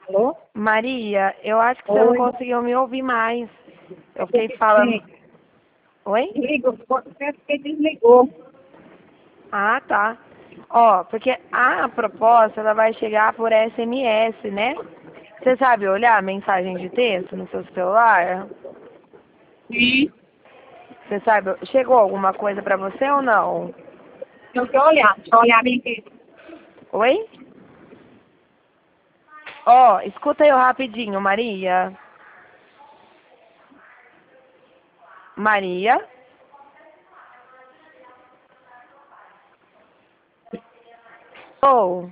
Alô? Maria, eu acho que você não Oi. conseguiu me ouvir mais. Eu fiquei falando. Sim. Oi? Desligou, parece que desligou. Ah, tá. Ó, porque a proposta ela vai chegar por SMS, né? Você sabe olhar a mensagem de texto no seu celular? Sim. Você sabe, chegou alguma coisa pra você ou não? Deixa eu olhar bem aqui. Oi? Ó, escuta eu rapidinho, Maria. Maria? Ou,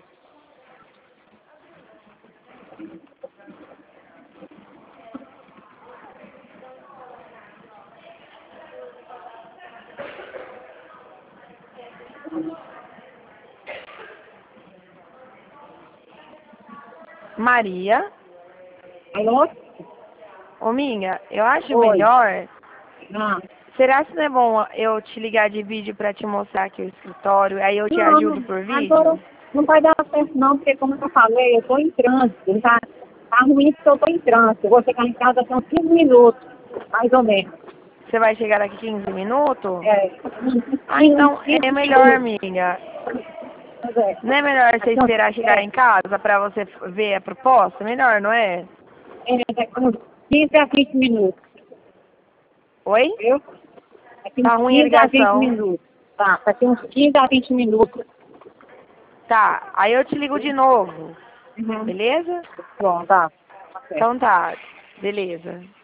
Maria? Alô? Ô, minha, eu acho Oi. melhor. Ah. Será que não é bom eu te ligar de vídeo pra te mostrar aqui o escritório, aí eu te Não, ajudo por agora vídeo? não vai dar certo não, porque como eu falei, eu estou em trânsito. Tá ruim porque eu estou em trânsito. Eu vou chegar em casa daqui uns 15 minutos, mais ou menos. Você vai chegar daqui 15 minutos? É, Ah, então 15 é melhor, minutos. amiga. Pois é. Não é melhor você Daqui uns, esperar chegar em casa pra você ver a proposta? Melhor, não é? daqui uns 15 a 20 minutos, Oi? viu? Daqui uns Tá ruim a 15 a 20 ligação. minutos. Tá, daqui uns 15 a 20 minutos. Tá, aí eu te ligo de novo. Uhum. Beleza? Bom, tá. Tá certo. Então tá, beleza.